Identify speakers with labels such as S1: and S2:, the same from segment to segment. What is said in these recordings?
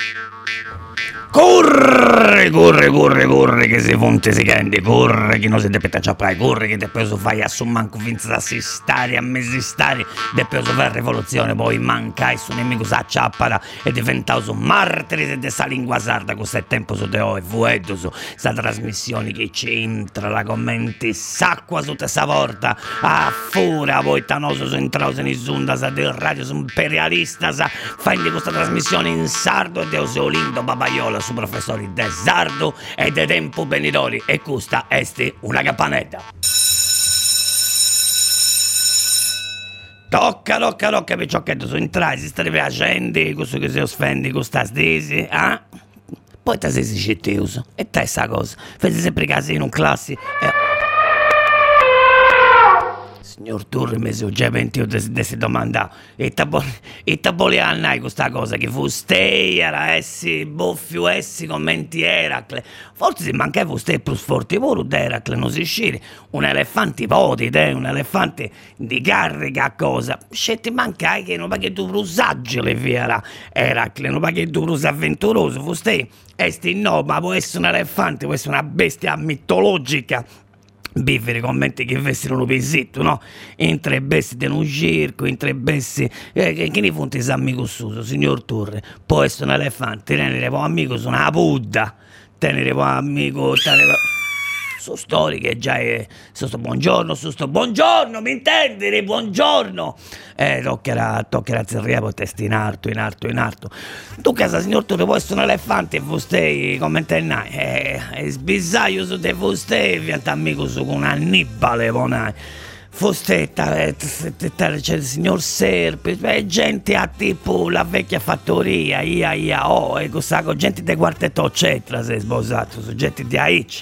S1: Corre, che se fonte si cende, corre, che non si deve ciappare, corre, che depois fai a manco finza da si stare, a mesi stare, depois fai rivoluzione, poi manca e su nemico si acciappara e diventa un martire di sta lingua sarda, questo è tempo su te ho e vuedo su sta trasmissione che ci entra, la commenti, s'acqua su te sta porta, a fura, poi tanoso su entrato in isunda, sa del radio su imperialista, sa, fai di questa trasmissione in sardo e Deo Lindo Babaiola su professori de sardo e de tempo benidori e questa esti una campanetta. Tocca picciochetto su entrai, si stai piacendo, questo che si offendi, questa stesi, eh? Poi te sei scettoso, e te sta cosa, fai sempre casino in classi Signor Turri mi sono già pentito di si domandare e te voleva andare questa cosa che fu stei era essi boffio essi commenti Eracle forse si manca fu stei più forti pure d'Eracle non si sciri un elefante ipotite un elefante di carica cosa scetti mancai che non perché tu usaggi le fiera Eracle non perché tu usi avventuroso fu stei esti no ma può essere un elefante può essere una bestia mitologica Bifferi commenti che vestino un pesitto, no? In tre bestie di un circo, in tre bestie. Che ne fonti sa amico suo, signor Torre? Può essere un elefante, tenere po' amico su una Buddha, tenere po' amico. Su storiche già è. Su sto buongiorno, mi intendi? Buongiorno! Toccherà zerria per testa in alto. Tu casa, signor Torre, può essere un elefante e vostei commentenai. Sbisaio su te vostei, vianta amico su con Annibale, bonai. Fostetta, c'è il signor Serpi, gente a tipo la vecchia fattoria, e questa gente di quartetto eccetera, sei sposato, su gente di Aici.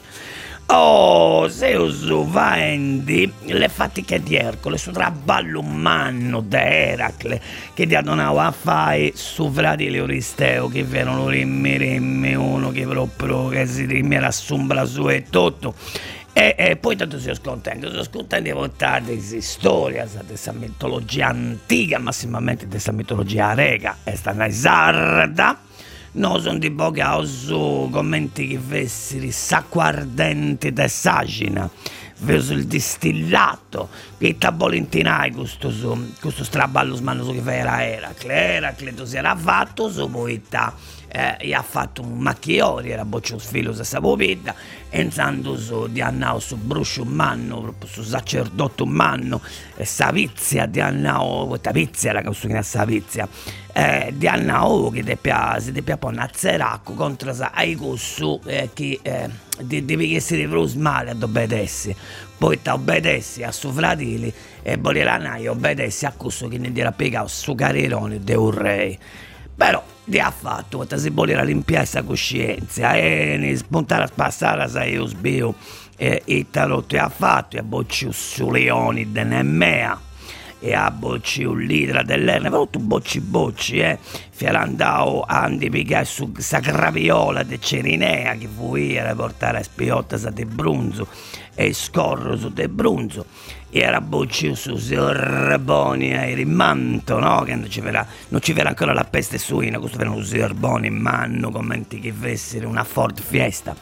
S1: Oh, se uso vendi le fatiche di Ercole su traballo umano di Eracle che ti adonava a fare su fratelli Euristeo che erano rimmi uno che proprio che si rimera assumbra su e tutto e poi tanto sono scontento di portare questa storia questa mitologia antica massimamente questa mitologia rega e sta una sarda. No, sono di poca su commenti che vesseri sacqua ardente da sagina, verso il distillato, che tabolentinai questo straballo smannoso che era Eracle, si era fatto su poeta, gli ha fatto un macchiori, era boccio sfilo se sapovita, enzando su di annao su bruscio umano, proprio su sacerdote umano, savizia di annao, questa pizia era questo che è savizia, di annao che si deve poi nazzeracco contro ai cossu che devi essere plus male ad obbedessi poi ti obbedessi a suo fratelli e Boleranai obbedessi a questo che ne dirà piegato su carierone de un re però di ha fatto quando si voleva limpiare questa coscienza e ne spuntare a passare sai io sbio e tarotto ha fatto e a bocci su leoni de Nemmea e a bocci un lidra dell'Erne, però tu bocci, fiarandao a indipicare su sta graviola de Cerinea che fu era portare a spiotta sa de Brunzo e scorro su de Brunzo e era bocci su Zerboni e rimanto, no? Che non ci verrà ancora la peste suina, questo era un Zerboni in mano, commenti che vessere una Ford Fiesta.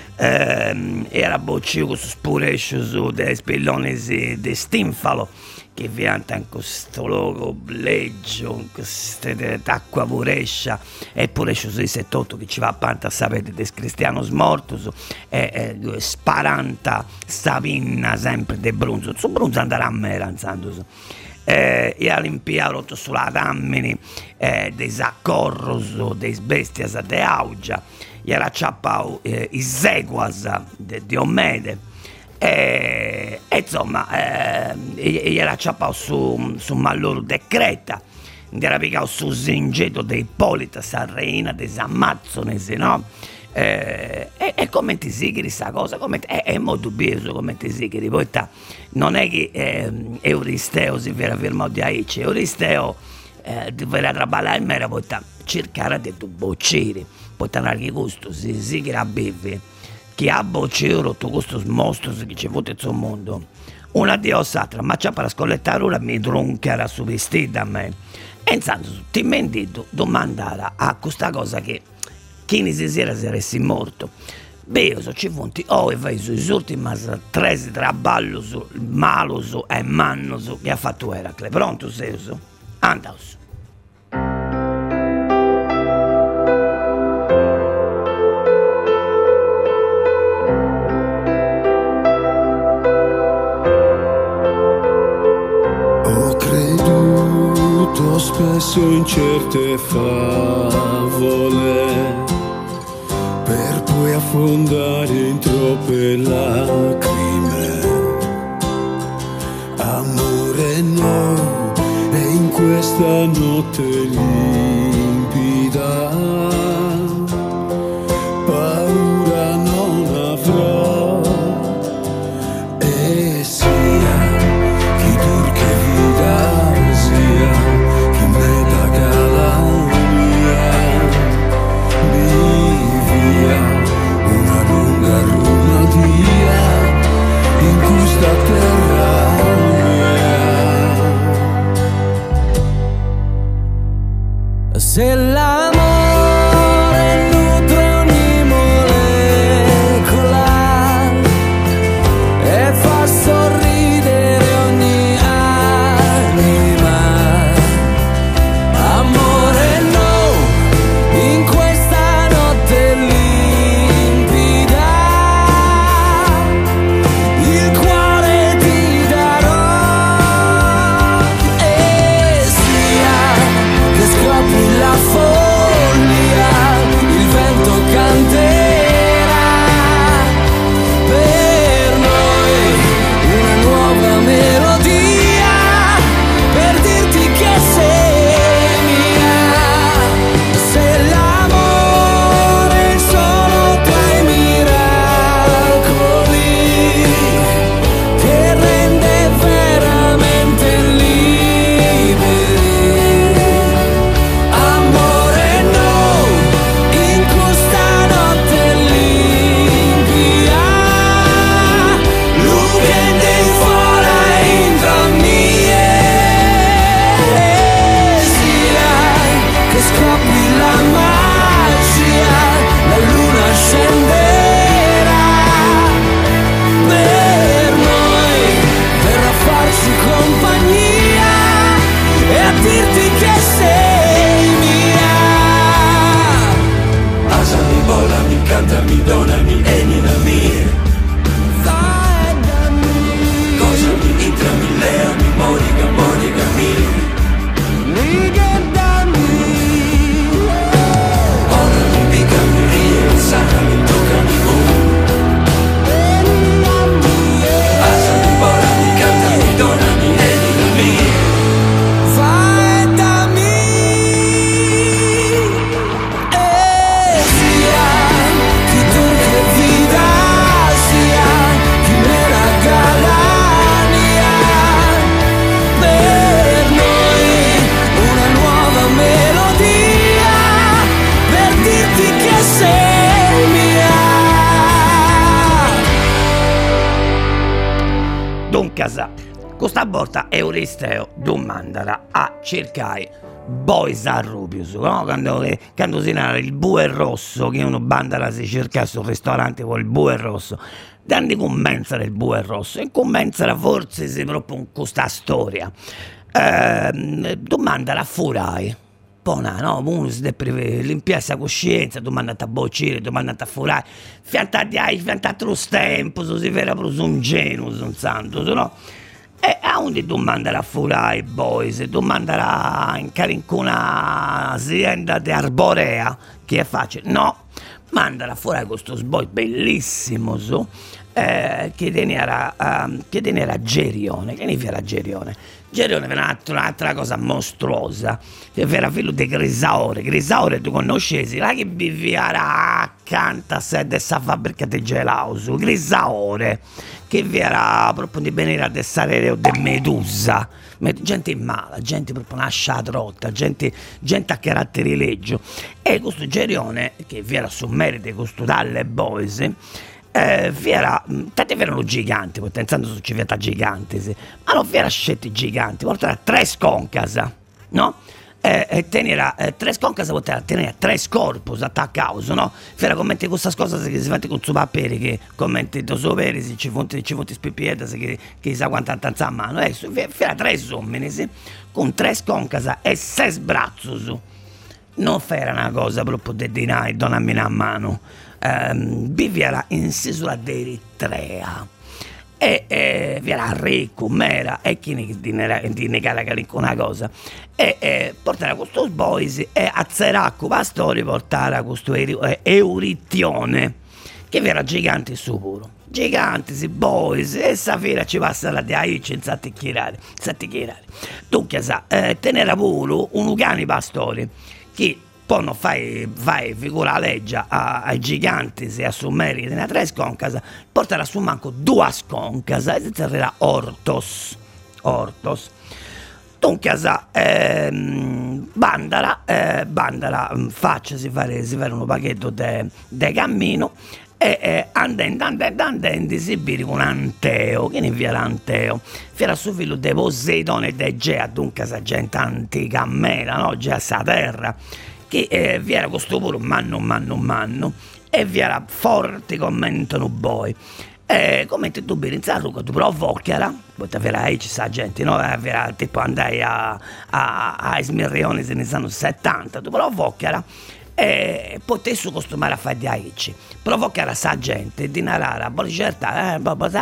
S1: Era bocci questo spurescio su de spilloni de Stinfalo che vianta in questo logo bleggio, in queste d'acqua purescia e purescio sui 78 che ci va a panta sapete des cristiano smortus e sparanta sapinna sempre de Brunzo su Brunzo andrà a me ranzandosi e all'impiaro sulla dammini dei saccorros dei bestias de Augia e era ciappao i seguas de Diomede e insomma gli era ciappao su Malloro de Creta era picato su Zingeto de Ippolita sa reina des Amazzonesi no? E come ti sigri sta cosa è molto dubbioso come ti sigri poi non è che Euristeo si vera firmato di Aici Euristeo doveva traballare in era poi cercare di boccire poi tanare che gusto si sigri a bevi che ha boccero tutto questo mostro che c'è avuto in suo mondo una diosatra, ma c'è per scollettare ora mi troncherà su vestita a me. E intanto ti mentito domandare a questa cosa che chi ne si era se ressi morto. Beh, io so ci fonti, e vai sui ultimi 3 traballos, malos e mannos che ha fatto Eracle. Pronto sei uso? Andaus.
S2: Ho creduto spesso in certe favole per poi affondare in troppe lacrime. Amore no, e in questa notte limpida paura non avrò, e sia chi dur che vida sia, chi me da calania vivia una lunga rumadia in questa terra mia. Se l'amore nutre ogni molecola e fa sorridere ogni anima, amore no, in questa notte limpida il cuore ti darò, e sia che scopri la follia, il vento canterà per noi una nuova melodia, per dirti che sei mia. Se l'amore è solo tra i miracoli che rende veramente liberi, amore no, in questa notte limpida, lucchende fuori intra mie, sia che scopri la magia, la luna scenderà per noi, per a farci compagnia e a dirti che sei mia. Asami, volami, cantami, donami, eninami, cosami, intrami, leami, morigami, orami, picami, riensami, toccami, asami, volami, cantami, donami, eninami, vai da me, e sia chi tu che vida sia, chi me la galania, per noi una nuova melodia, per dirti che sei mia.
S1: Casa, questa volta Euristeo domandara a cercare boys a Rubius, no? Quando si narra il bue rosso, che uno bandara si cerca sul ristorante con il bue rosso, danno commensa del bue rosso e commensa forse si proprio con questa storia, domandara a furai. No, uno si deve limpiare la coscienza, domandate a boccire, domandate a furare, fiantate lo tempo, si vera proprio un genus, un santo, no? E a onde domandare a furare, boys, domandare in carincuna azienda di arborea, che è facile, no, mandala a furare questo sboi bellissimo, che era Gerione, che ne era Gerione? Gerione era un'altra cosa mostruosa, che era figlio di Grisaore tu conoscesi, là che viveva accanto a questa fabbrica di gelato, Grisaore, che era proprio di venire a dessare di Medusa, gente mala, gente proprio una sciatrotta, gente a caratteri leggio, e questo Gerione, che era su merito questo dalle boys, vi era, tanti erano giganti, poi pensando su civiltà giganti, sì. Ma non vi era scetti giganti, portava 3 sconcasa, no? E tenere 3 sconcasa, poteva tenere 3 corpus attaccaus, no? Era commenti questa cosa che si fa con suo papere, che commenti tu superi, se ci fonti spipieta, che sa quanta tanza a mano, era 3 uomini, sì, con 3 sconcasa e 6 sbrazzus. Non era una cosa proprio di dinai, donarmi a mano. Vi era in isola d'Eritrea e vi era ricco, mera e chi ne negava una cosa e portare questo boys e a Zeracco pastori portare questo Euritione che vi era gigante su puro giganti si boys e safira ci passa la di aici in sattichirare dunque sa tenere pure un ugani pastori che poi non fai figura legge ai giganti se a summeri di una 3 sconcasa portare su manco 2 sconcasa e si era ortos dunque sa bandara faccia si fare un pachetto de cammino e andando si vide con Anteo che ne via l'Anteo era suo figlio de Poseidone e de Gea dunque sa gente antica mera no già sa terra che vi era questo puro manno e vi era forti commentano poi commenti tu in Zarruca tu provocchiara poi vera ci sa gente no vera tipo andai a Smirrione se ne sanno 70 tu provocchiara e potessi costumare a fare di aici provocare sa gente di narara poi certa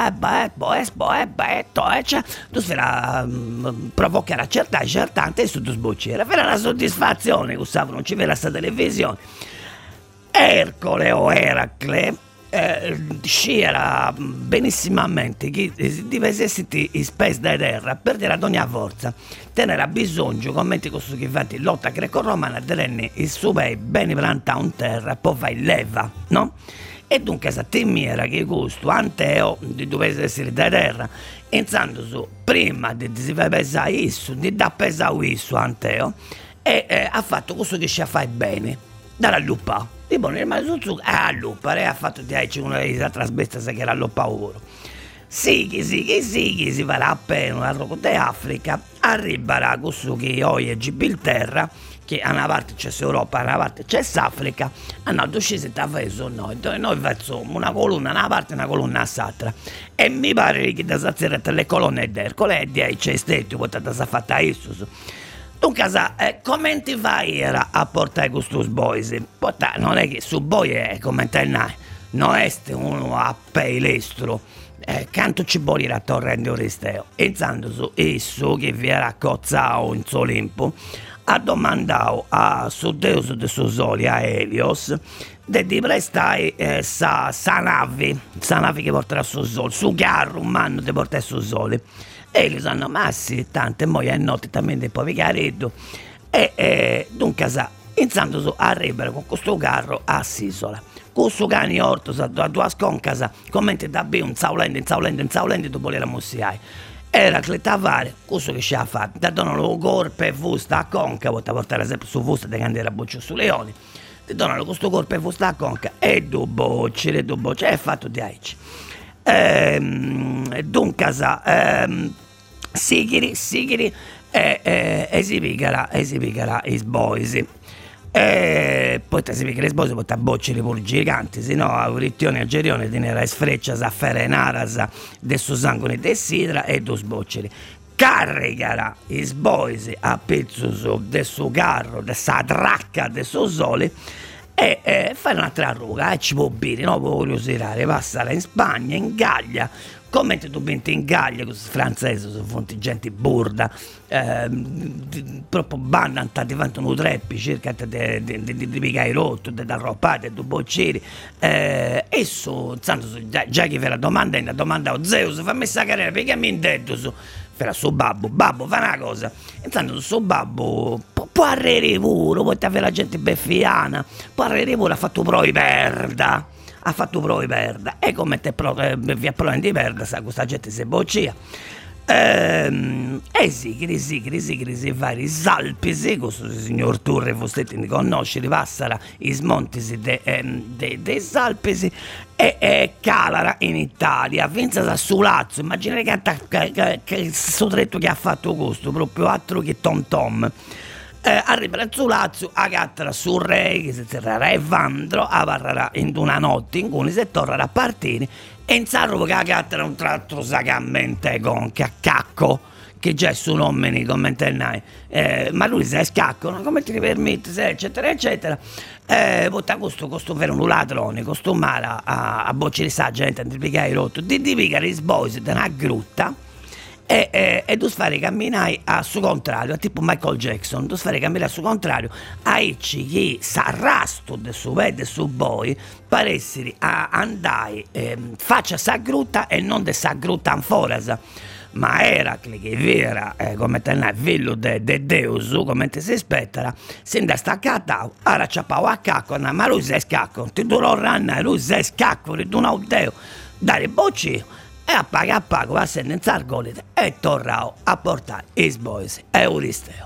S1: tu sfera provocare a certamente e su tu sbocciera era una soddisfazione che usavano non ci vera sta televisione Ercole o Eracle c'era benissimamente che dovessi i spes da terra per dire ad ogni forza tenere bisogno commenti questo che fatti lotta greco-romana tenere il suo bene piantato in terra poi fai leva no? E dunque sa temiera che questo Anteo dovesse essere da terra iniziando su prima di si fare pesare isso di da pesare isso Anteo e ha fatto questo che ci fa bene dalla lupa tipo nel mazuzzo a lupa ha fatto di aici una delle altre bestie che era lupa oro sì che si farà appena un altro di Africa arriverà questo che oggi è Gibilterra che a una parte c'è Europa a una parte c'è Africa hanno scesi da feso noi facciamo una colonna a una parte e una colonna a s'altra e mi pare che da saziare le colonne d'Ercole e di aici è stato potete sa fatta isso dunque come ti fai era a portare questi boys non è che su boy è come te non è uno a peilestro canto ci vuole a torrente Oristeo e zando su esso che vi era cozzato in Olimpo ha domandato a su Deus de suo soli a Helios di prestare sa nave che porterà su sole su carro un manno di portare su sole e gli sanno ma sì tante moglie è notte talmente poi vicaretto e dunque sa iniziando su arrivare con questo carro a Sisola questo cane orto a tua sconcasa commenti da be un zaulente dopo le musiai era cletavare questo che ci ha fatto da donano corpo e fusta a conca volta portare sempre su fusta di candela boccio su leoni ti donano questo corpo e fusta a conca e due bocce è fatto di aici dunque sa sigiri esibigara i boys poi ti si picca le spose poi ti bocci le pure giganti se no Euritione e Gerione tenere le sfreccias a fare naras de suo sangue de sidra e due sbocceri carregara i boys a pezzo del suo carro de sa tracca del suo sole e fare un'altra ruga e ci può bere no può curiosare passare in Spagna in Gallia come tu venti in Gallia questo francese sono fonti gente burda proprio banda diventano treppi cerca di piegare rotto di arroppare di bocceri esso già che fa la domanda Zeus fammi sta carriera piegami in detto su per suo babbo fa una cosa intanto suo babbo può arrivare pure può avere la gente beffiana può arrivare pure ha fatto proi perda e come te via prova di perda sa questa gente si boccia Sì, crisi vari salpisi, questo signor Turre Fostetti di conoscere, passara i smontisi dei salpisi e calara in Italia, finza su Lazio, immaginate che sotretto che ha fatto questo, proprio altro che Tom Tom. Arriva su Lazio, a cattera sul re, che si terrà Evandro, a parrà in una notte in cui si torna a partire e in sarro che a cattera un tratto sacamente con cacco, che già è su nome nei commentari, ma lui si scacco, no? Come ti permette, eccetera, eccetera. Questo vero un ladrone, questo male a bocce di sta gente, di piegare rotto, di piegare i sboisi da una grutta. E tu fare camminare a suo contrario, tipo Michael Jackson, tu fare camminare a suo contrario, a ecci che s'arrasto del suo pede su boi, per essere a andare faccia sa grutta e non de sa grutta anforasa. Ma Eracle, che vera, come tenere villo de Deus, come te si aspettara, se ne staccata, ora ciappao a cacco, ma lui si scacco, ti durò ranna, lui si scacco, ritorna un deo, dare bocci. E a pago, va a senza argolite e tornao a portare i sboisi e Euristeo.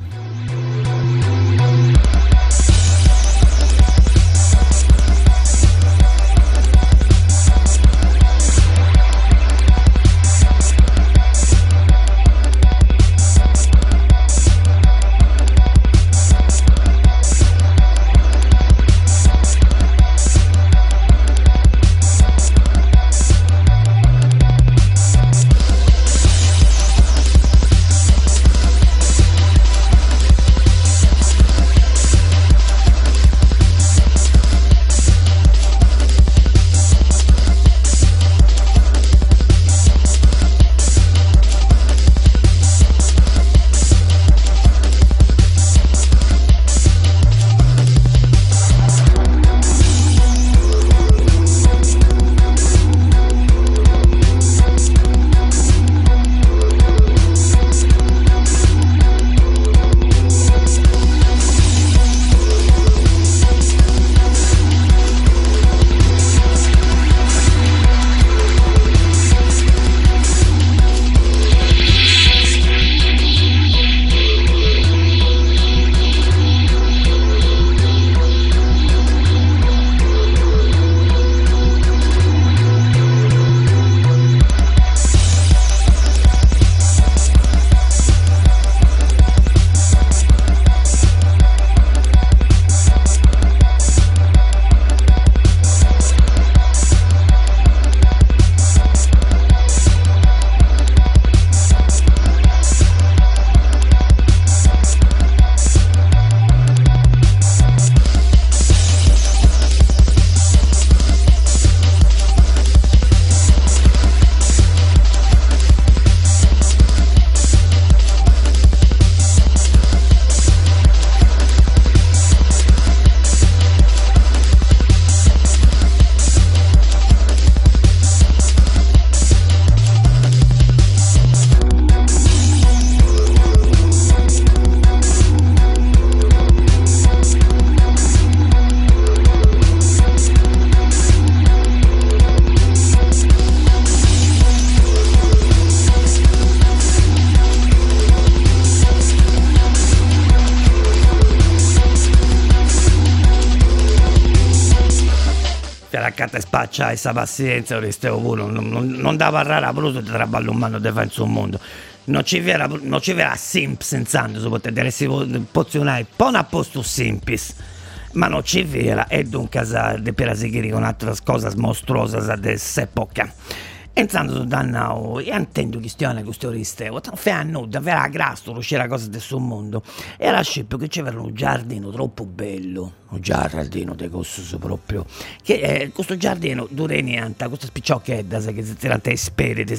S1: Raccata e spaccia e sa pazienza, Oristeo pure, non da parlare a brutto di traballo umano di fare in suo mondo. Non ci vera simp senz'anno, se potete dire, si pozionare, pon a posto simpis, ma non ci vera, e dunque di per seguire con altre cose mostruose di s'epoca. Entrando su Dannao, io intendo questione questo Oristeo, fa nuda, vera grasso, c'era cosa del suo mondo, era scippo che c'era un giardino troppo bello, un giardino di questo proprio, che questo giardino dura niente, questa spicciocchetta che si tira i spiriti,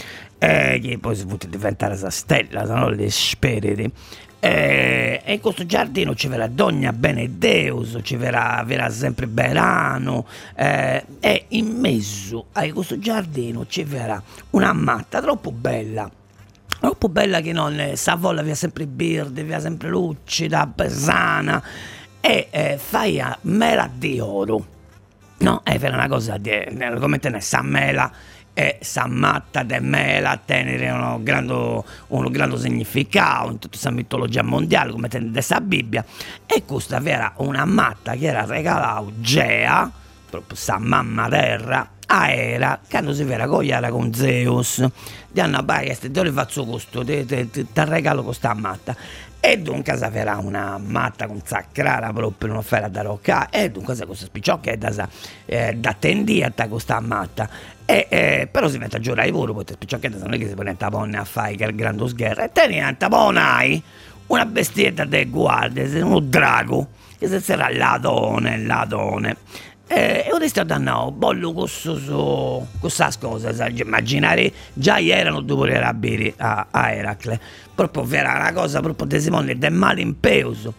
S1: che poi si può diventare la stella, no? Le spiriti. E in questo giardino ci verrà Donna Benedeus, ci verrà sempre Berano, e in mezzo a questo giardino ci verrà una matta troppo bella che non sa vola, via sempre birde, via sempre lucida, pesana, e fai mela di oro, no? È una cosa come te ne sa mela. e sa matta de mela tenere uno grande significato in tutta questa mitologia mondiale come tende sa Bibbia, e questa era una matta che era regalata Gea, proprio sa mamma terra, a Era, quando si vera cogliere con Zeus, di hanno questo io le faccio questo, ti regalo questa matta. E dunque si farà una matta consacrata proprio un'offerta da rocca, e dunque questa spicciocchetta da tendiata questa matta, e però si mette a giurare pure, perché spicciocchetta non è che si prende a ponne a fare che il grande sgherra, e tenente ponai una bestietta del guardia, un drago che si sarà ladone. E ora sto dando bollo questa cosa, immaginare già erano dopo le rabiri a Eracle, proprio era una cosa proprio di Simone del male impeuso.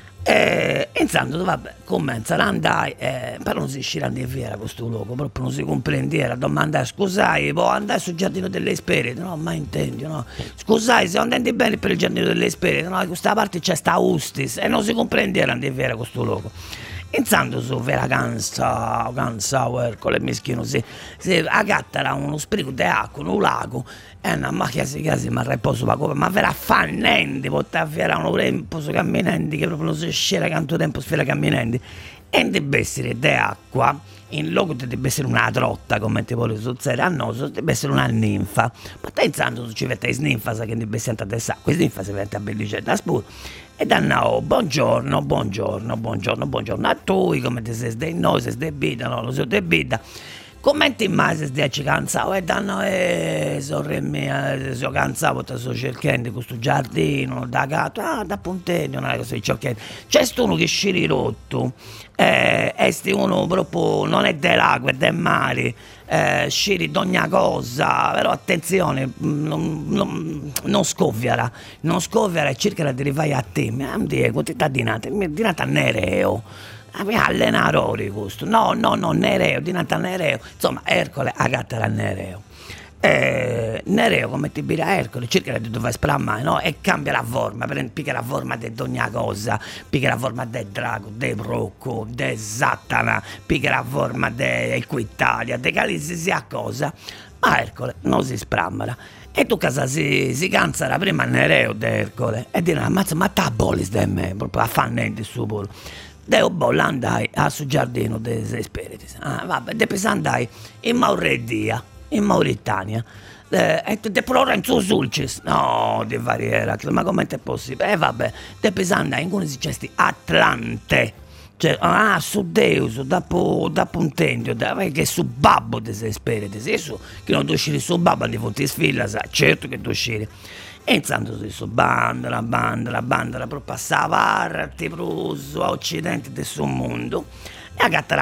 S1: E intanto vabbè, comincia ad andare, però non si uscirà di fiera questo luogo, proprio non si comprendeva, domandare scusai, può andare sul giardino delle Esperite? No, ma intendi, no? Scusai, se andato bene per il giardino delle Esperite? No, da questa parte c'è sta Ustis, e non si comprendeva di fiera questo luogo. Intanto su vera cansa Ercole mischino, si agattara uno sprigo di acqua in un lago, e una macchia si ma riposo ma vera affannenti, portava fiera un tempo su camminanti che proprio non si scera quanto tempo si fiera camminanti, e deve essere di acqua, in loco deve essere una trotta come ti vuole succedere a noi, deve essere una ninfa, ma intanto ci vede le ninfa che deve essere adesso, questa ninfa si vede a bellicetta spura. E danno buongiorno a tu, come ti sei dei noi, sei debita, no, lo sei debita. Come ti mai sei cansato? E danno, sorella mia, sono cansato, ti sto cercando questo giardino, da gatto, da puntegno, non è così cercando. C'è uno che sciri rotto, esti uno proprio, non è dell'acqua, è del mare, sciri d'ogni cosa, però attenzione, non scoffiara e cerca di rifare a te, mi dico, ti sta dinata Nereo. Allenarori questo, no, Nereo, dinata Nereo, insomma, Ercole agattara Nereo. Nereo come ti bira Ercole cerca di dove sprammare, no? E cambia la forma, picca la forma di ogni cosa, picca la forma del drago, del Rocco, del Satana, picca la forma dell'Equitalia, de qualsiasi cosa, ma Ercole non si sprammara. E tu casa si canzara prima Nereo di Ercole e dirà, ma ta bolis de me, proprio affannenti su pure. Deo bolla andai a sul giardino dei Esperiti. Vabbè, dopo andai in Mauritania. E te Lorenzo Sulcis. No, di vari Eracle, ma come è possibile? Vabbè, dopo andai in cui si cesti Atlante. Cioè, su Deus, dopo un tendio, che su babbo dei Esperiti. Sì, che non uscire su babbo di fonti sfilla, certo che uscire. E intanto si so bandola, proprio passava arti pruso a occidente del suo mondo, e agattare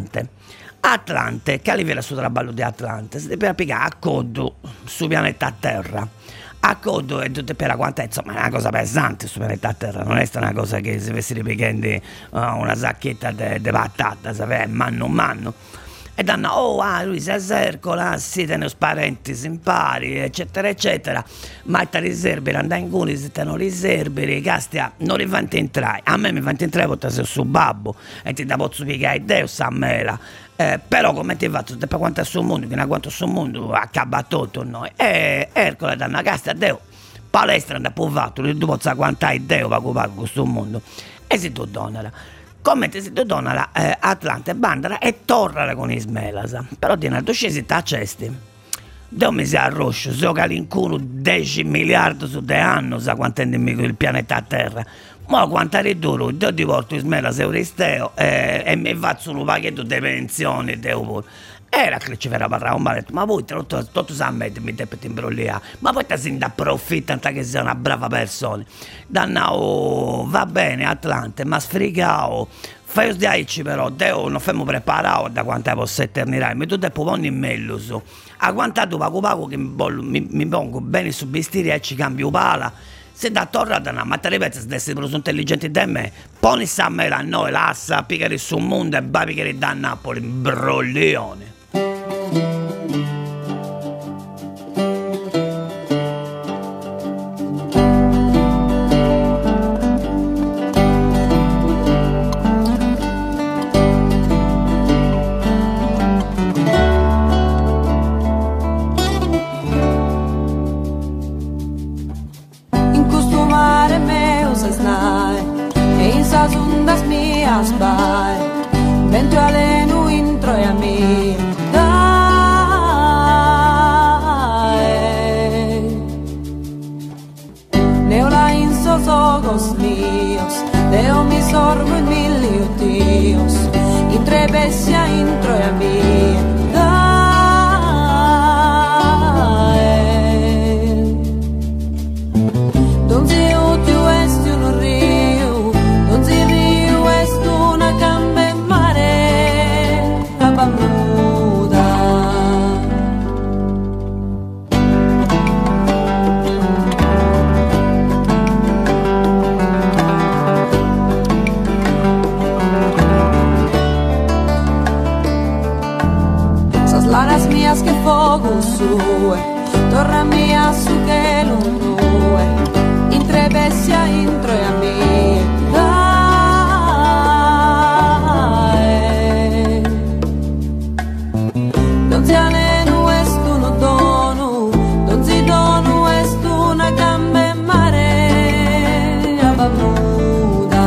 S1: Atlante, che arriva sul traballo di Atlante, si deve applicare a codo su pianeta Terra. A codo e tutte per la quantità, insomma, è una cosa pesante su pianeta Terra, non è una cosa che si vesti ripiegando una sacchetta di patata, sapete, mano. E danno, lui si Ercola, si tiene parenti simpari, eccetera, ma ti riservi, andare in cuni, si tengono riservi, castia, non li fanno entrare, a me mi fanno entrare perché sei su babbo, e ti da posso piegare Deus a mela, però come ti fatto, per quanto è sul mondo, che ne quanto sul mondo, accaba tutto noi, e Ercola danno, castia, Deo, palestra da povato, tu possa quantare Deo per occupare questo mondo, e si tu donala. Come ti si dona la Atlante bandera e torna con Ismelasa, però di una scesi a cesti. Deo mi si arroscio, so che all'incuro 10 miliardi su 2 anni, sa quanto è nemico il pianeta Terra. Ma quanto è duro, Deo ti porto Ismelasa Euristeo e mi faccio un pacchetto di pensioni, Deo pure. Era che ci verrà parlare un maletto, ma voi tutto sa mettermi te per imbrogliare, ma poi ti si approfitta anche che sei una brava persona. Danno, va bene Atlante, ma sfrigao, fai usdiaici però, Deo non famo preparato da quanto posso eternità, mi tu devo ponni in mellus, a quanto tu pago che mi pongo bene su vestire e ci cambio pala. Se da torre da una ma ripete se essere più intelligenti di me, poni a me a noi, lassa, piccare sul mondo e va piccare da Napoli, imbroglione.
S2: asbai, eventuale nu intro e a me. Neola in sosogos míos, deo mi sorbo en mil tíos, entre besia intro e a me. Las mías que fuego sue, torna mia su che non due, intrebesia intro e a me. Non si aleno estu no dono, non si dono estu una gamba in mare a bamuda.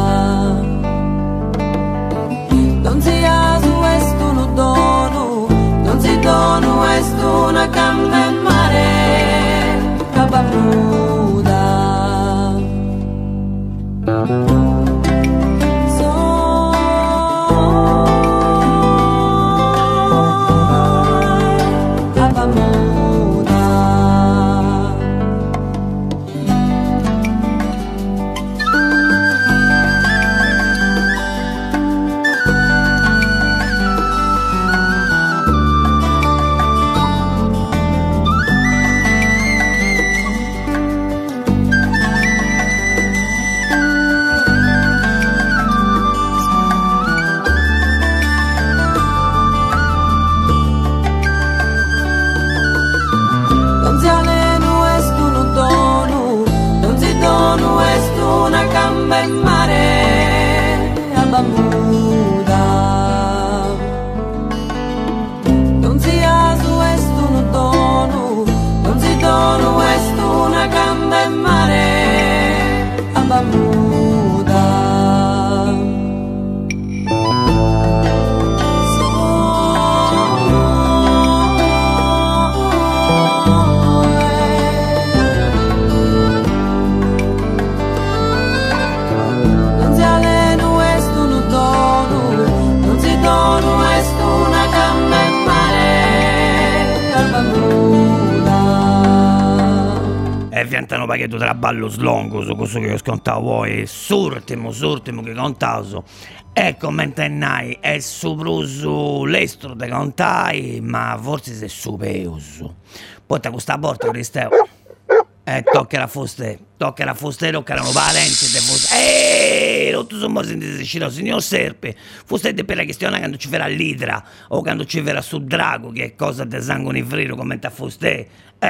S2: Non si asu estu no dono, non si dono esto una gamba in mare a Bermuda. A Bermuda. In mare a Bermuda. Non si asu estu no dono, non si dono estu una gamba in mare a Bermuda.
S1: E piantano pacchetto traballo slongo su questo che io scontavo voi, surtimo che contavo. E commentennai è supruso l'estro de contai, ma forse se supeuso. Poi da questa porta Cristeo. Tocca la foste, toccano parenti de foste. Tutto sommo sentite signor Serpe, foste per la questione quando ci verrà l'idra o quando ci verrà sul drago, che è cosa de sangue friro commenta foste.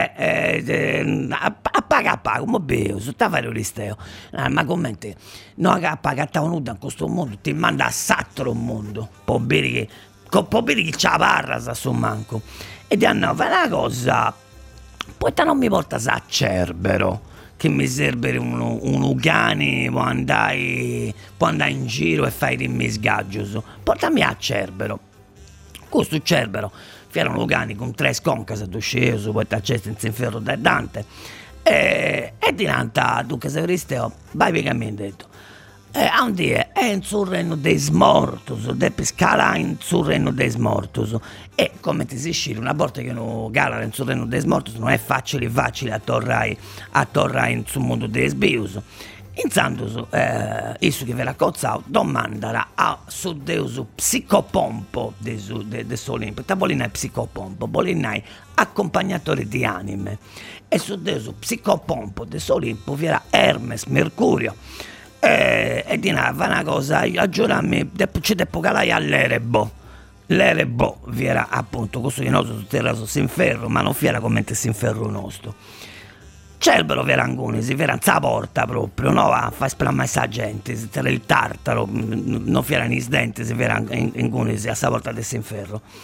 S1: Appaga, come bevo, sotto a fare Cristeo. Ma commenti, no, che appagattavo nuda in questo mondo, ti manda a sattro un mondo, può bere che c'ha parra, sa su manco. E ti hanno fatto una cosa. Poi non mi porta a Cerbero, che mi serve un Ugani, può andare in giro e fare il misgaggio. Portami a Cerbero. Questo Cerbero, c'erano Ugani con 3 sconca, se tu sceso, poi ti accetti in ferro da Dante. E dinanzi, dunque, se Cristeo, vai piegamente detto. A un dia è in sul regno dei smortos, devi scalare in sul regno dei smortos. E come ti si sceglie una volta che uno cala in sul regno dei smortos, non è facile a tornare in sul mondo dei sbius. Intanto, isso che ve la cozzato, domanderà a su deus psicopompo de Solimpo. Tabolina è psicopompo, bolina è accompagnatore di anime. E su deus psicopompo de Solimpo verrà Hermes, Mercurio. E di una cosa, a giurarmi, ci devo calare all'erebo. L'erebo era appunto questo che nostro terraso si inferro, ma non fiera come si inferro nostro. Cerbero vera angone, si vera a porta proprio, no? A fare splamare sa gente, si era il tartaro, non fiera nei denti, si vera angone, a sa porta del inferro.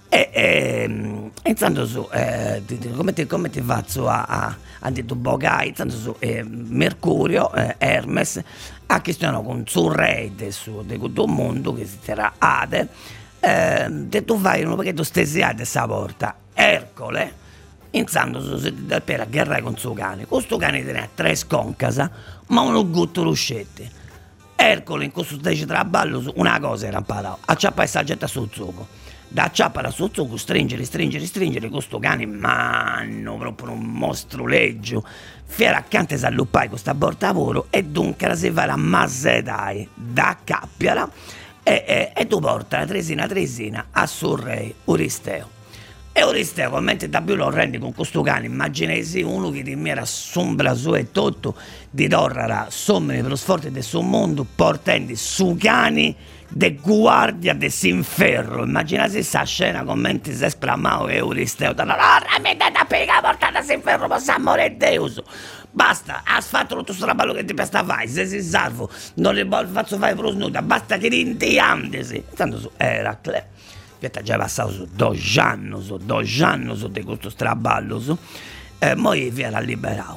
S1: Intanto su, come ti faccio a dire bogai, intanto su Mercurio, Hermes, a questionare con su re di tutto il mondo, che si terrà Ade, te tu fai un pochetto stesiate sta porta, Ercole, intanto su per guerra con suo cane, questo cane tiene 3 sconcasa, ma uno gutto ruscetti. Ercole in questo stage traballo una cosa era imparato, acciappa questa gente sul zucco. Da acciappare sul zucco, stringere, questo cane manno, proprio un mostro leggio. Fiera accanto a sviluppare questa portavoro e dunque la si fa la mazzetai da cappiala e tu porta la tresina a sul re Euristeo. E Euristeo, commenti da più lo rendi con questo cane, immaginesi uno che di mera sombra su e tutto, di torrara sommene per lo sforzo del suo mondo, portando su cani de guardia de Sinferro. Immaginasi sta scena, commenti si esplamao e Euristeo, mi date a piega portata a Sinferro, possiamo morire Deus. Basta, has fatto tutto sto traballo che ti basta fare, se si salvo, non li faccio fare per snuda, basta che rindiandesi. Tanto su Eracle. Aspetta, già è passato su 2 anni di questo straballo, poi viene liberato.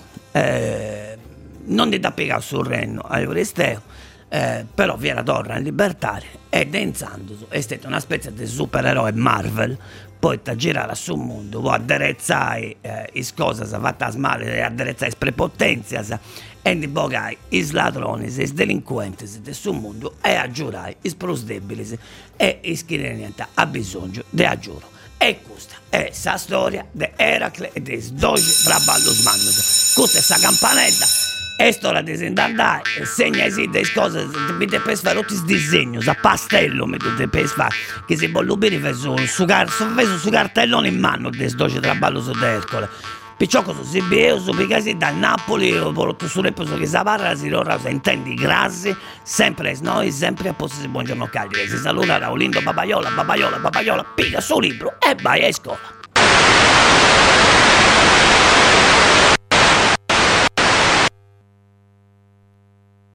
S1: Non ti da piegare sul renno a Euristeo, però viene torna a libertare e danzando è stata una specie di supereroe Marvel, poi ti girare sul mondo, può addrezzare le cose fatte male, addrezzare le prepotenze e di bogai i ladroni, i delinquenti del suo mondo e a giurare i prosdebili e i niente ha bisogno di aggiuro. E questa è la storia di Eracle e dei 12 traballos mannos. Questa è la campanella. E storia di sindandare, segna delle cose, mi devi fare tutti i disegni, a pastello mi devi fare, che si vuole bene su cartellone in mano dei 12 traballos di Ercole. Perciò cosa si beve, su picasi da Napoli, o porto su reposo che si parla, si loro intendi grassi, sempre noi, sempre a posto di buongiorno Cagliari. Si saluta Raulindo Babaiola, piga sul libro e vai a scuola.